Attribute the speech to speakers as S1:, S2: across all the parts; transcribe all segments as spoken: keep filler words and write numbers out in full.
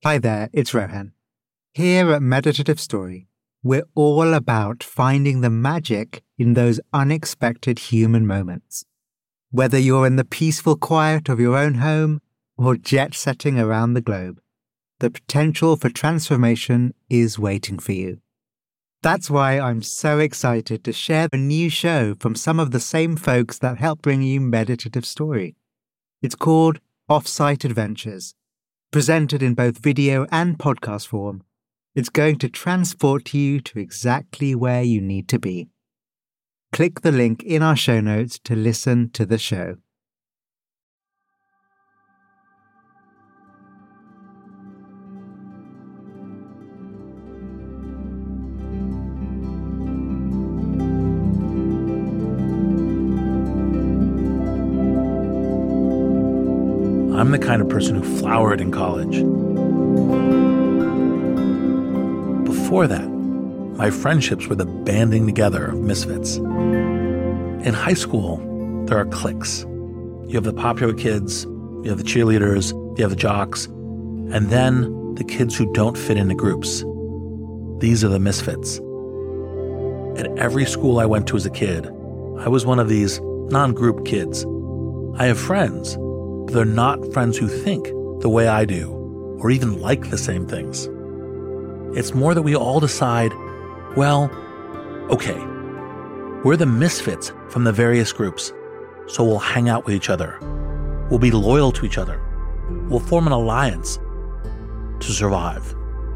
S1: Hi there, it's Rohan. Here at Meditative Story, we're all about finding the magic in those unexpected human moments. Whether you're in the peaceful quiet of your own home or jet-setting around the globe, the potential for transformation is waiting for you. That's why I'm so excited to share a new show from some of the same folks that help bring you Meditative Story. It's called Offsite Adventures. Presented in both video and podcast form, it's going to transport you to exactly where you need to be. Click the link in our show notes to listen to the show.
S2: I'm the kind of person who flowered in college. Before that, my friendships were the banding together of misfits. In high school, there are cliques. You have the popular kids, you have the cheerleaders, you have the jocks, and then the kids who don't fit into groups. These are the misfits. At every school I went to as a kid, I was one of these non-group kids. I have friends, but they're not friends who think the way I do, or even like the same things. It's more that we all decide, well, okay, we're the misfits from the various groups, so we'll hang out with each other. We'll be loyal to each other. We'll form an alliance to survive.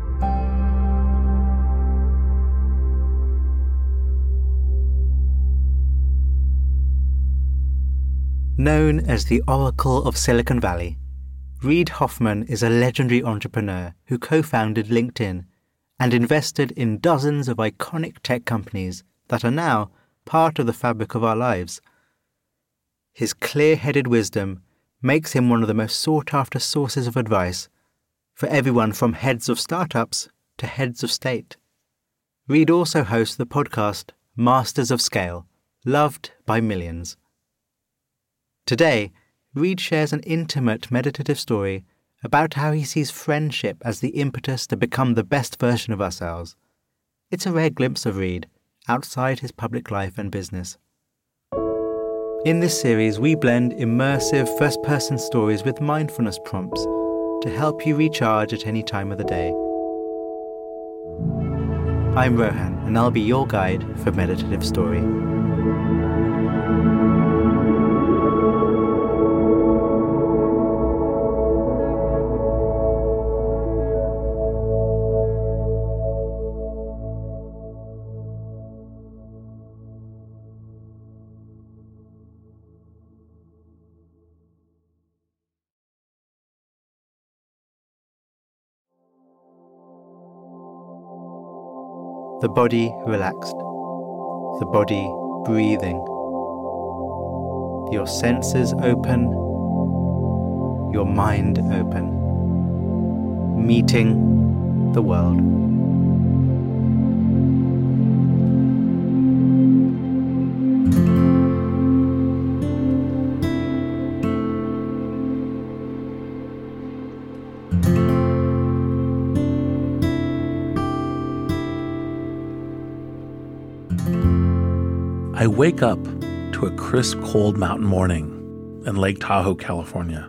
S1: Known as the Oracle of Silicon Valley, Reid Hoffman is a legendary entrepreneur who co-founded LinkedIn and invested in dozens of iconic tech companies that are now part of the fabric of our lives. His clear-headed wisdom makes him one of the most sought-after sources of advice for everyone from heads of startups to heads of state. Reid also hosts the podcast Masters of Scale, loved by millions. Today, Reid shares an intimate meditative story about how he sees friendship as the impetus to become the best version of ourselves. It's a rare glimpse of Reid outside his public life and business. In this series, we blend immersive first-person stories with mindfulness prompts to help you recharge at any time of the day. I'm Rohan, and I'll be your guide for Meditative Story. The body relaxed, the body breathing, your senses open, your mind open, meeting the world.
S2: I wake up to a crisp, cold mountain morning in Lake Tahoe, California.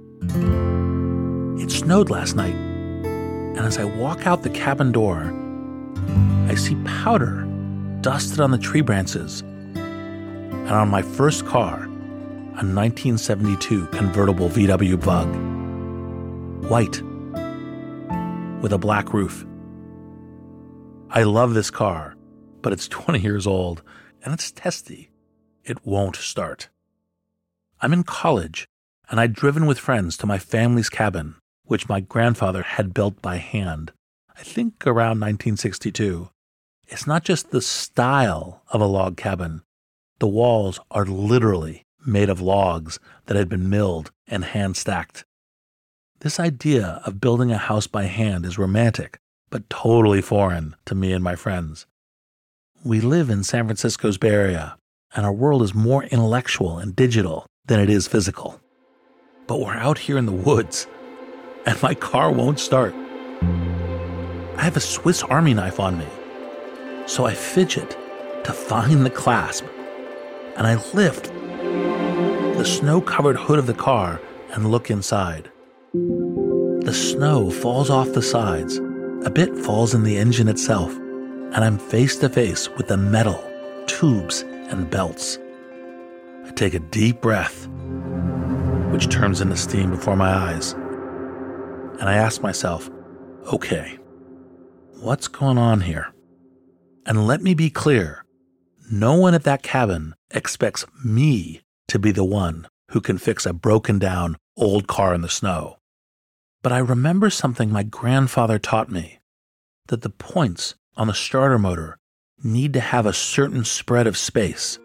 S2: It snowed last night, and as I walk out the cabin door, I see powder dusted on the tree branches and on my first car, a nineteen seventy-two convertible V W Bug, white, with a black roof. I love this car, but it's twenty years old, and it's testy. It won't start. I'm in college, and I'd driven with friends to my family's cabin, which my grandfather had built by hand, I think around nineteen sixty-two. It's not just the style of a log cabin. The walls are literally made of logs that had been milled and hand-stacked. This idea of building a house by hand is romantic, but totally foreign to me and my friends. We live in San Francisco's Bay Area, and our world is more intellectual and digital than it is physical. But we're out here in the woods, and my car won't start. I have a Swiss Army knife on me, so I fidget to find the clasp, and I lift the snow-covered hood of the car and look inside. The snow falls off the sides, a bit falls in the engine itself, and I'm face to face with the metal, tubes, and belts. I take a deep breath, which turns into steam before my eyes, and I ask myself, okay, what's going on here? And let me be clear, no one at that cabin expects me to be the one who can fix a broken down old car in the snow. But I remember something my grandfather taught me, that the points on the starter motor need to have a certain spread of space.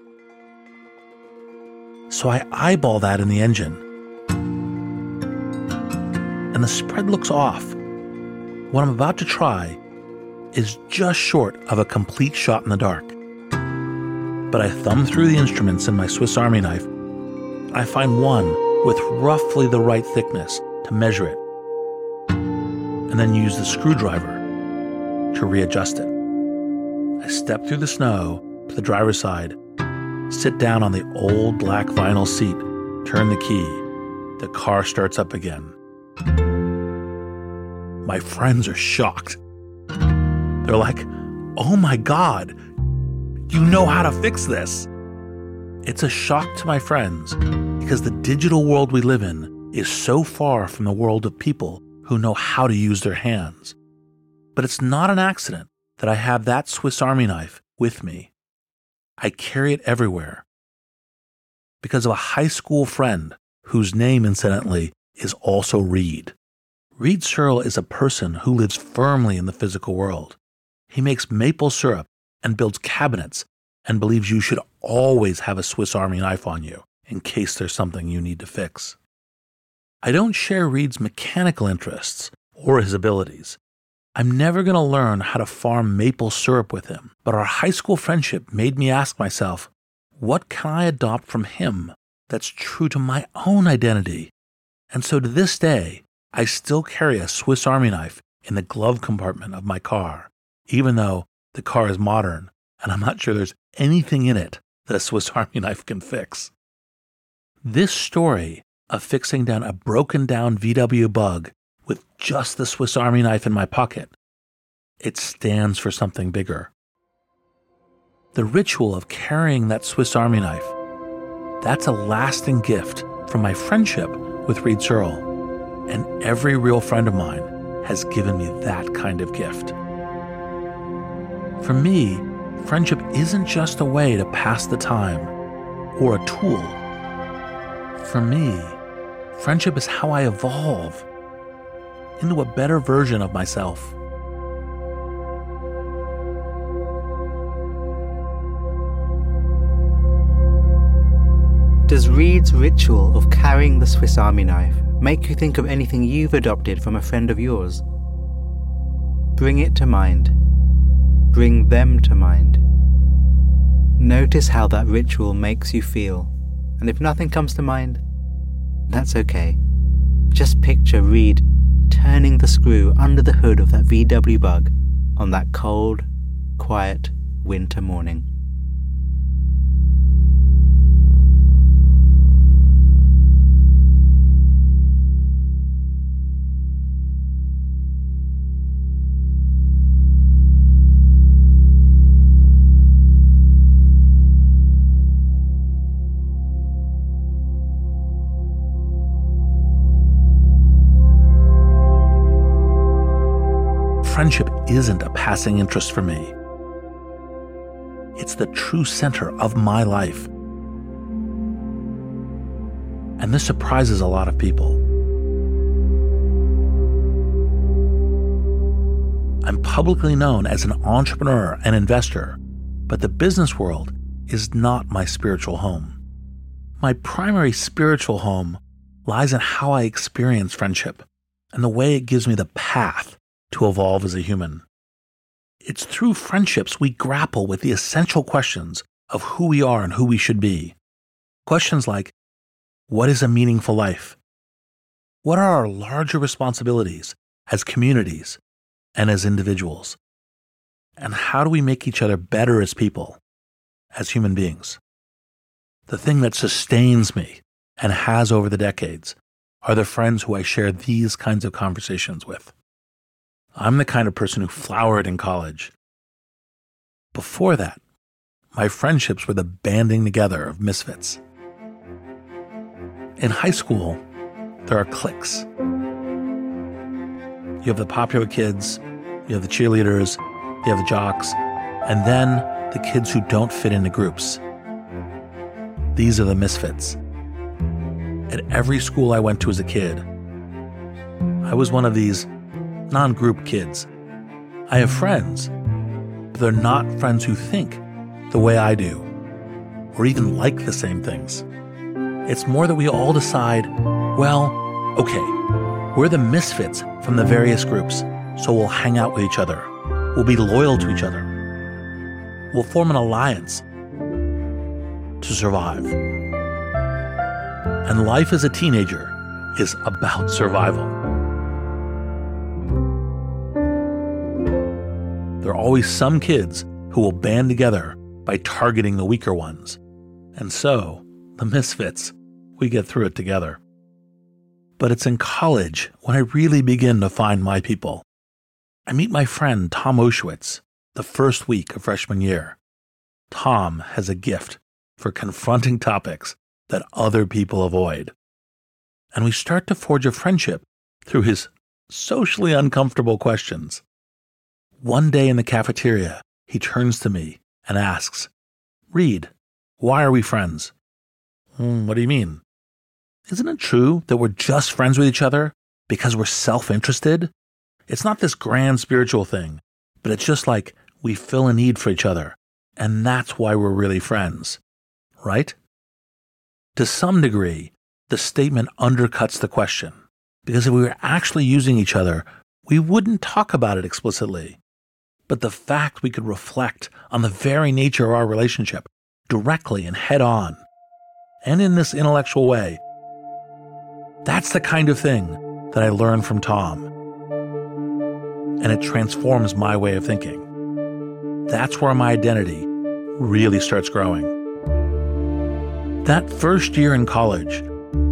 S2: So I eyeball that in the engine, and the spread looks off. What I'm about to try is just short of a complete shot in the dark. But I thumb through the instruments in my Swiss Army knife, and I find one with roughly the right thickness to measure it, and then use the screwdriver to readjust it. I step through the snow to the driver's side, sit down on the old black vinyl seat, turn the key. The car starts up again. My friends are shocked. They're like, oh my God, you know how to fix this. It's a shock to my friends because the digital world we live in is so far from the world of people who know how to use their hands. But it's not an accident that I have that Swiss Army knife with me. I carry it everywhere because of a high school friend whose name, incidentally, is also Reed. Reed Searle is a person who lives firmly in the physical world. He makes maple syrup and builds cabinets and believes you should always have a Swiss Army knife on you in case there's something you need to fix. I don't share Reed's mechanical interests or his abilities. I'm never going to learn how to farm maple syrup with him, but our high school friendship made me ask myself, what can I adopt from him that's true to my own identity? And so to this day, I still carry a Swiss Army knife in the glove compartment of my car, even though the car is modern and I'm not sure there's anything in it that a Swiss Army knife can fix. This story of fixing down a broken down V W Bug with just the Swiss Army knife in my pocket, it stands for something bigger. The ritual of carrying that Swiss Army knife, that's a lasting gift from my friendship with Reed Searle. And every real friend of mine has given me that kind of gift. For me, friendship isn't just a way to pass the time or a tool. For me, friendship is how I evolve into a better version of myself.
S1: Does Reed's ritual of carrying the Swiss Army knife make you think of anything you've adopted from a friend of yours? Bring it to mind. Bring them to mind. Notice how that ritual makes you feel, and if nothing comes to mind, that's okay. Just picture Reed turning the screw under the hood of that V W Bug on that cold, quiet winter morning.
S2: Friendship isn't a passing interest for me. It's the true center of my life. And this surprises a lot of people. I'm publicly known as an entrepreneur and investor, but the business world is not my spiritual home. My primary spiritual home lies in how I experience friendship and the way it gives me the path to evolve as a human. It's through friendships we grapple with the essential questions of who we are and who we should be. Questions like, what is a meaningful life? What are our larger responsibilities as communities and as individuals? And how do we make each other better as people, as human beings? The thing that sustains me and has over the decades are the friends who I share these kinds of conversations with. I'm the kind of person who flowered in college. Before that, my friendships were the banding together of misfits. In high school, there are cliques. You have the popular kids, you have the cheerleaders, you have the jocks, and then the kids who don't fit into groups. These are the misfits. At every school I went to as a kid, I was one of these non-group kids. I have friends, but they're not friends who think the way I do, or even like the same things. It's more that we all decide, well, okay, we're the misfits from the various groups, so we'll hang out with each other. We'll be loyal to each other. We'll form an alliance to survive. And life as a teenager is about survival. There are always some kids who will band together by targeting the weaker ones. And so, the misfits, we get through it together. But it's in college when I really begin to find my people. I meet my friend Tom Oshwitz the first week of freshman year. Tom has a gift for confronting topics that other people avoid. And we start to forge a friendship through his socially uncomfortable questions. One day in the cafeteria, he turns to me and asks, "Reed, why are we friends?" Hmm, what do you mean? Isn't it true that we're just friends with each other because we're self-interested? It's not this grand spiritual thing, but it's just like we fill a need for each other, and that's why we're really friends, right? To some degree, the statement undercuts the question, because if we were actually using each other, we wouldn't talk about it explicitly. But the fact we could reflect on the very nature of our relationship directly and head on, and in this intellectual way, that's the kind of thing that I learned from Tom. And it transforms my way of thinking. That's where my identity really starts growing. That first year in college,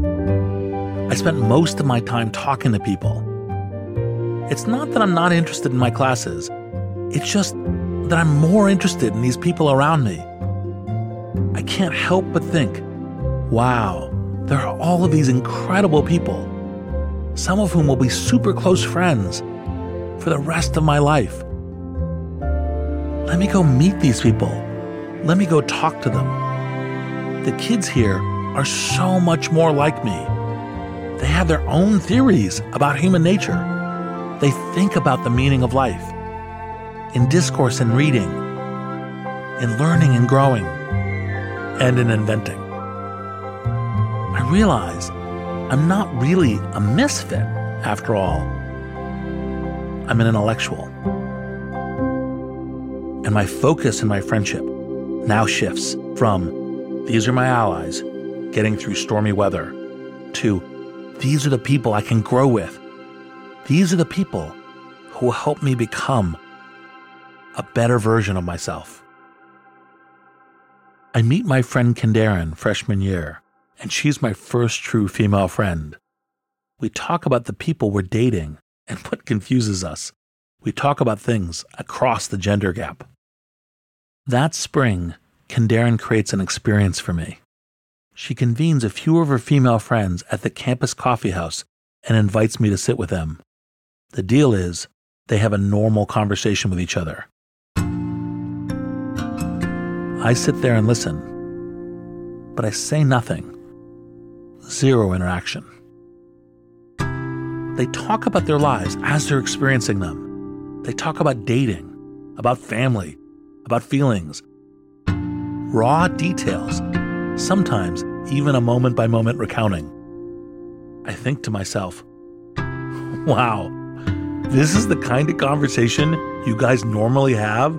S2: I spent most of my time talking to people. It's not that I'm not interested in my classes. It's just that I'm more interested in these people around me. I can't help but think, wow, there are all of these incredible people, some of whom will be super close friends for the rest of my life. Let me go meet these people. Let me go talk to them. The kids here are so much more like me. They have their own theories about human nature. They think about the meaning of life, in discourse and reading, in learning and growing, and in inventing. I realize I'm not really a misfit, after all. I'm an intellectual. And my focus in my friendship now shifts from these are my allies, getting through stormy weather, to these are the people I can grow with. These are the people who will help me become a better version of myself. I meet my friend Kendaren freshman year, and she's my first true female friend. We talk about the people we're dating and what confuses us. We talk about things across the gender gap. That spring, Kendaren creates an experience for me. She convenes a few of her female friends at the campus coffee house and invites me to sit with them. The deal is, they have a normal conversation with each other. I sit there and listen, but I say nothing. Zero interaction. They talk about their lives as they're experiencing them. They talk about dating, about family, about feelings. Raw details, sometimes even a moment-by-moment recounting. I think to myself, wow, this is the kind of conversation you guys normally have?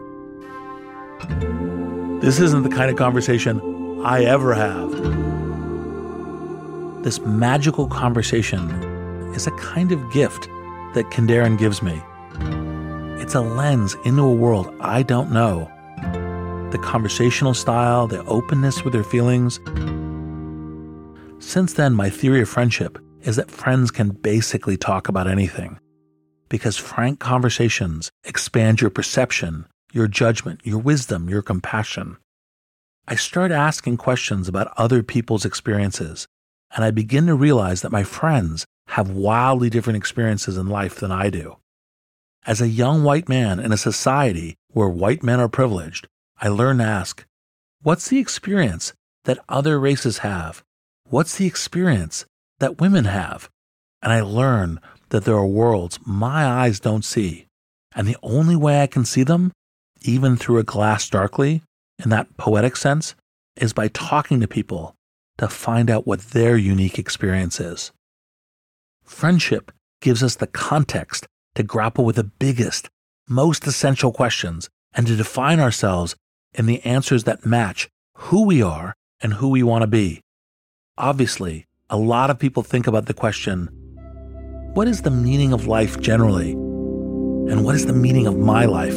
S2: This isn't the kind of conversation I ever have. This magical conversation is a kind of gift that Kindaren gives me. It's a lens into a world I don't know. The conversational style, the openness with their feelings. Since then, my theory of friendship is that friends can basically talk about anything, because frank conversations expand your perception, your judgment, your wisdom, your compassion. I start asking questions about other people's experiences, and I begin to realize that my friends have wildly different experiences in life than I do. As a young white man in a society where white men are privileged, I learn to ask, what's the experience that other races have? What's the experience that women have? And I learn that there are worlds my eyes don't see. And the only way I can see them, even through a glass darkly, in that poetic sense, is by talking to people to find out what their unique experience is. Friendship gives us the context to grapple with the biggest, most essential questions and to define ourselves in the answers that match who we are and who we want to be. Obviously, a lot of people think about the question, what is the meaning of life generally? And what is the meaning of my life?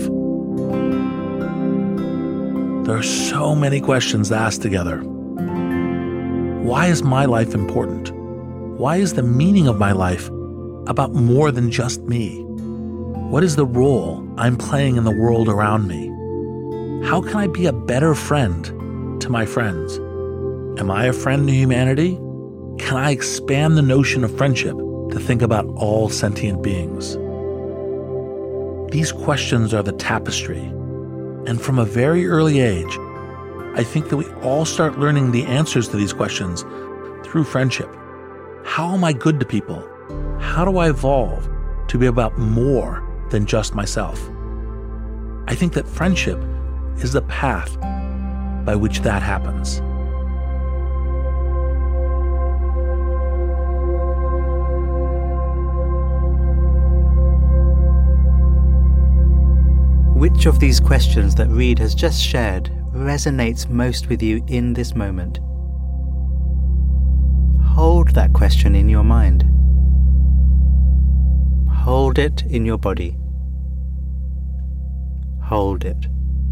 S2: There are so many questions to ask together. Why is my life important? Why is the meaning of my life about more than just me? What is the role I'm playing in the world around me? How can I be a better friend to my friends? Am I a friend to humanity? Can I expand the notion of friendship to think about all sentient beings? These questions are the tapestry, and from a very early age, I think that we all start learning the answers to these questions through friendship. How am I good to people? How do I evolve to be about more than just myself? I think that friendship is the path by which that happens.
S1: Which of these questions that Reid has just shared resonates most with you in this moment? Hold that question in your mind. Hold it in your body. Hold it.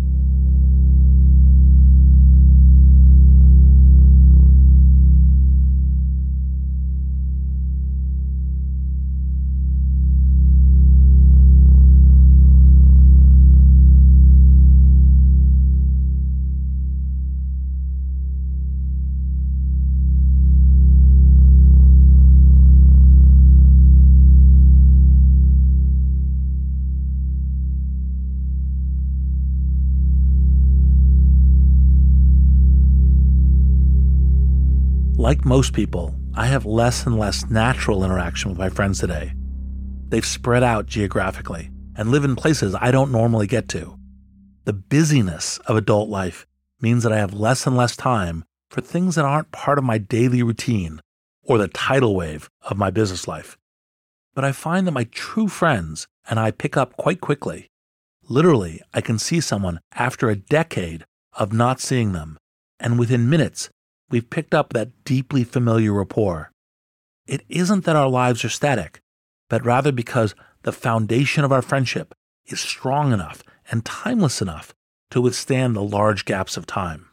S2: Like most people, I have less and less natural interaction with my friends today. They've spread out geographically and live in places I don't normally get to. The busyness of adult life means that I have less and less time for things that aren't part of my daily routine or the tidal wave of my business life. But I find that my true friends and I pick up quite quickly. Literally, I can see someone after a decade of not seeing them, and within minutes, we've picked up that deeply familiar rapport. It isn't that our lives are static, but rather because the foundation of our friendship is strong enough and timeless enough to withstand the large gaps of time.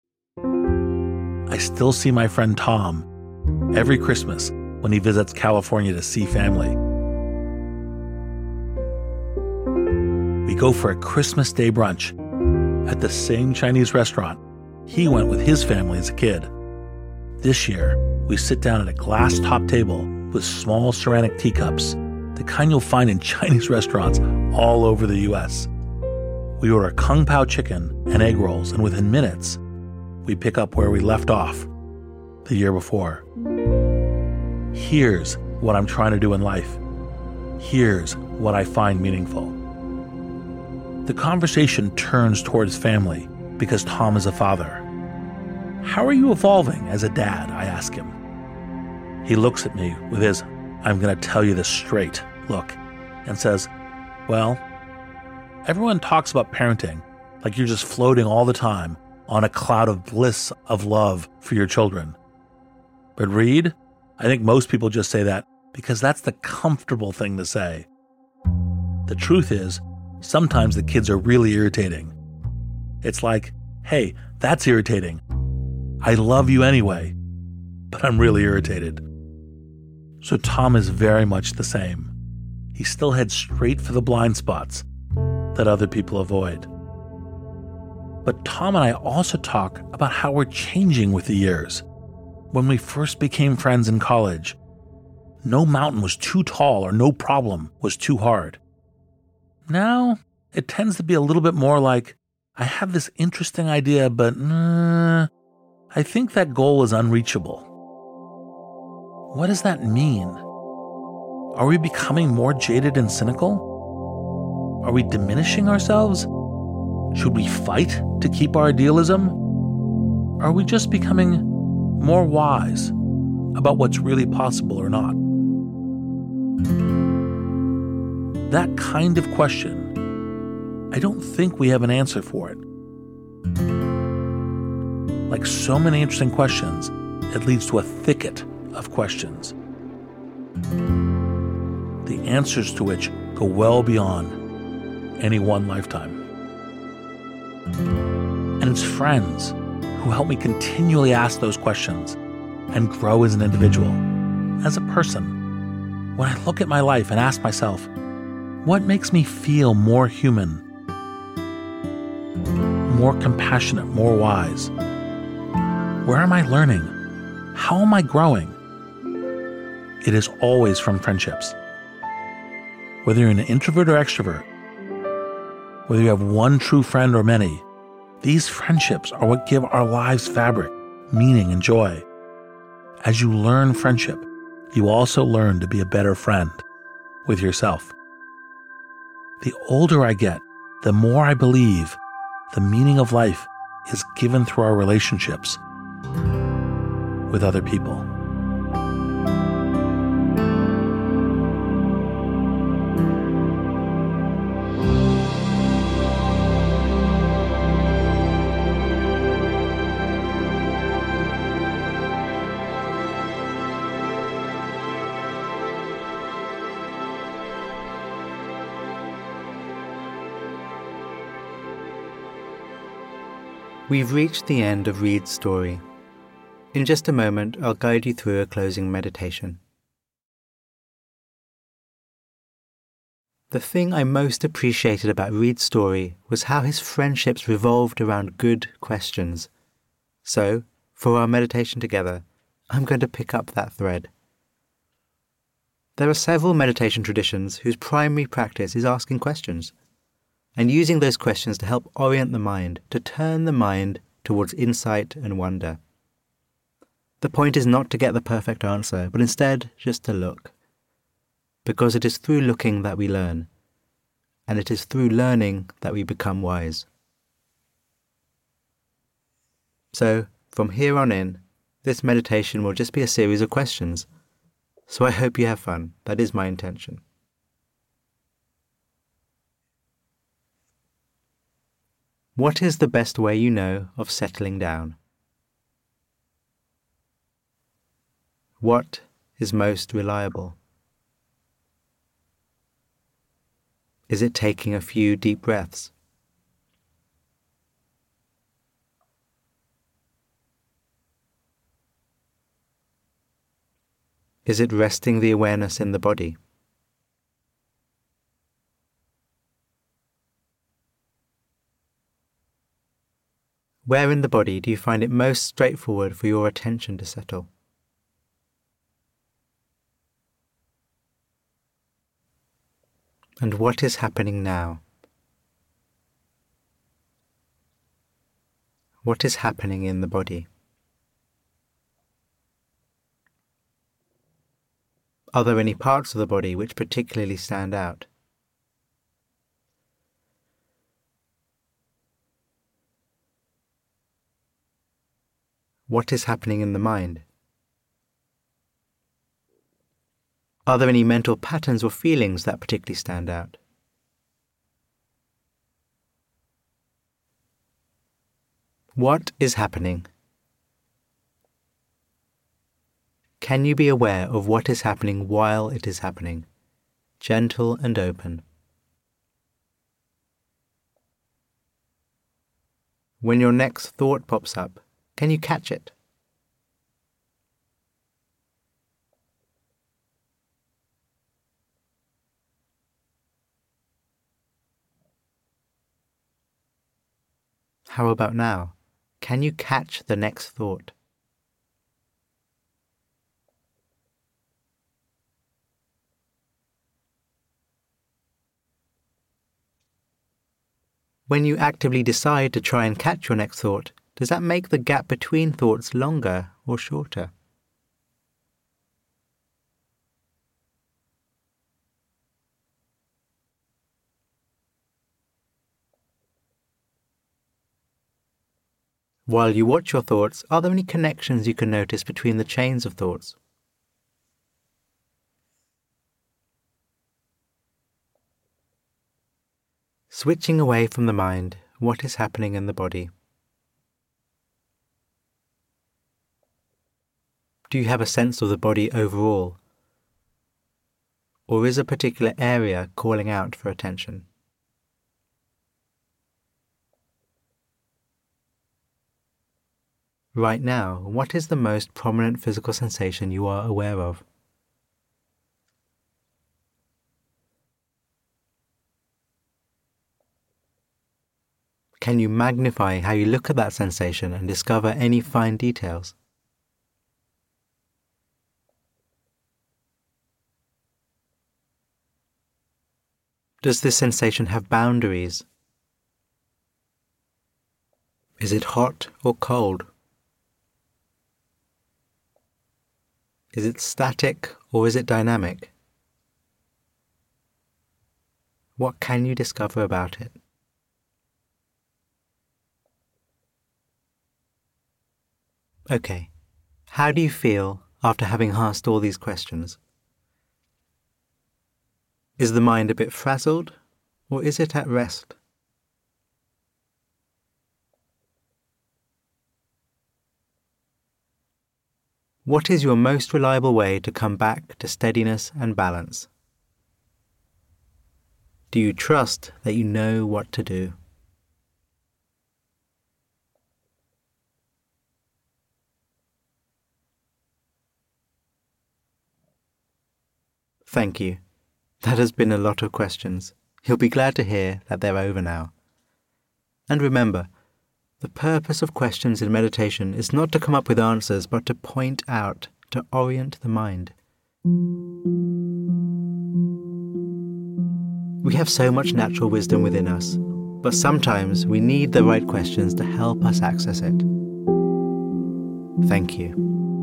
S2: I still see my friend Tom every Christmas when he visits California to see family. We go for a Christmas Day brunch at the same Chinese restaurant he went with his family as a kid. This year, we sit down at a glass-top table with small ceramic teacups, the kind you'll find in Chinese restaurants all over the U S. We order Kung Pao chicken and egg rolls, and within minutes, we pick up where we left off the year before. Here's what I'm trying to do in life. Here's what I find meaningful. The conversation turns towards family because Tom is a father. How are you evolving as a dad? I ask him. He looks at me with his, I'm going to tell you this straight look, and says, well, everyone talks about parenting like you're just floating all the time on a cloud of bliss of love for your children. But Reid, I think most people just say that because that's the comfortable thing to say. The truth is, sometimes the kids are really irritating. It's like, hey, that's irritating. I love you anyway, but I'm really irritated. So Tom is very much the same. He still heads straight for the blind spots that other people avoid. But Tom and I also talk about how we're changing with the years. When we first became friends in college, no mountain was too tall or no problem was too hard. Now, it tends to be a little bit more like, I have this interesting idea, but uh, I think that goal is unreachable. What does that mean? Are we becoming more jaded and cynical? Are we diminishing ourselves? Should we fight to keep our idealism? Are we just becoming more wise about what's really possible or not? That kind of question, I don't think we have an answer for it. Like so many interesting questions, it leads to a thicket of questions, the answers to which go well beyond any one lifetime. And it's friends who help me continually ask those questions and grow as an individual, as a person. When I look at my life and ask myself, what makes me feel more human, more compassionate, more wise? Where am I learning? How am I growing? It is always from friendships. Whether you're an introvert or extrovert, whether you have one true friend or many, these friendships are what give our lives fabric, meaning, and joy. As you learn friendship, you also learn to be a better friend with yourself. The older I get, the more I believe the meaning of life is given through our relationships with other people.
S1: We've reached the end of Reed's story. In just a moment, I'll guide you through a closing meditation. The thing I most appreciated about Reed's story was how his friendships revolved around good questions. So, for our meditation together, I'm going to pick up that thread. There are several meditation traditions whose primary practice is asking questions, and using those questions to help orient the mind, to turn the mind towards insight and wonder. The point is not to get the perfect answer, but instead just to look. Because it is through looking that we learn, and it is through learning that we become wise. So, from here on in, this meditation will just be a series of questions. So I hope you have fun. That is my intention. What is the best way you know of settling down? What is most reliable? Is it taking a few deep breaths? Is it resting the awareness in the body? Where in the body do you find it most straightforward for your attention to settle? And what is happening now? What is happening in the body? Are there any parts of the body which particularly stand out? What is happening in the mind? Are there any mental patterns or feelings that particularly stand out? What is happening? Can you be aware of what is happening while it is happening? Gentle and open. When your next thought pops up, can you catch it? How about now? Can you catch the next thought? When you actively decide to try and catch your next thought, does that make the gap between thoughts longer or shorter? While you watch your thoughts, are there any connections you can notice between the chains of thoughts? Switching away from the mind, what is happening in the body? Do you have a sense of the body overall? Or is a particular area calling out for attention? Right now, what is the most prominent physical sensation you are aware of? Can you magnify how you look at that sensation and discover any fine details? Does this sensation have boundaries? Is it hot or cold? Is it static or is it dynamic? What can you discover about it? Okay, how do you feel after having asked all these questions? Is the mind a bit frazzled, or is it at rest? What is your most reliable way to come back to steadiness and balance? Do you trust that you know what to do? Thank you. That has been a lot of questions. You'll be glad to hear that they're over now. And remember, the purpose of questions in meditation is not to come up with answers, but to point out, to orient the mind. We have so much natural wisdom within us, but sometimes we need the right questions to help us access it. Thank you.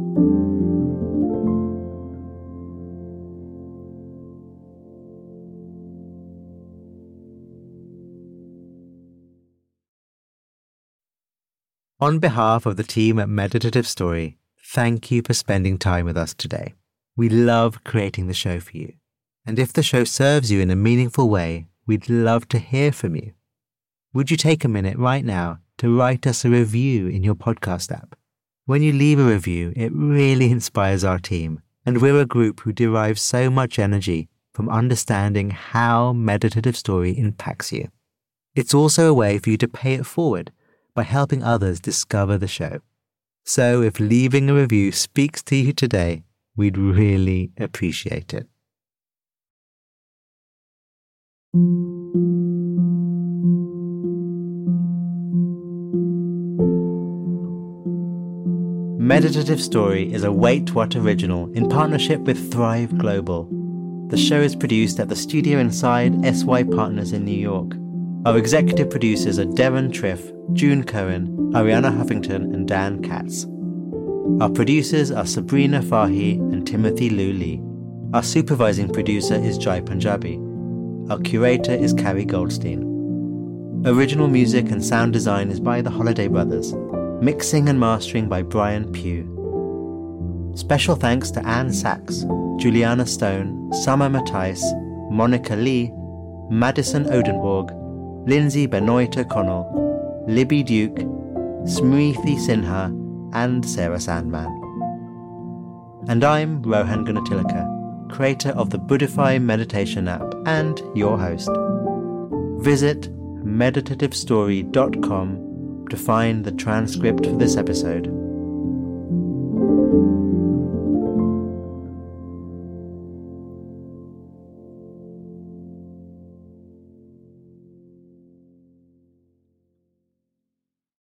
S1: On behalf of the team at Meditative Story, thank you for spending time with us today. We love creating the show for you. And if the show serves you in a meaningful way, we'd love to hear from you. Would you take a minute right now to write us a review in your podcast app? When you leave a review, it really inspires our team, and we're a group who derive so much energy from understanding how Meditative Story impacts you. It's also a way for you to pay it forward by helping others discover the show. So if leaving a review speaks to you today, we'd really appreciate it. Meditative Story is a Wait What original in partnership with Thrive Global. The show is produced at the studio inside S Y Partners in New York. Our executive producers are Devon Triff, June Cohen, Ariana Huffington, and Dan Katz. Our producers are Sabrina Fahi and Timothy Liu Lee. Our supervising producer is Jai Punjabi. Our curator is Carrie Goldstein. Original music and sound design is by the Holiday Brothers. Mixing and mastering by Brian Pugh. Special thanks to Anne Sachs, Juliana Stone, Summer Matthijs, Monica Lee, Madison Odenborg, Lindsay Benoit O'Connell, Libby Duke, Smriti Sinha, and Sarah Sandman. And I'm Rohan Gunatilaka, creator of the Buddhify meditation app and your host. Visit meditative story dot com to find the transcript for this episode.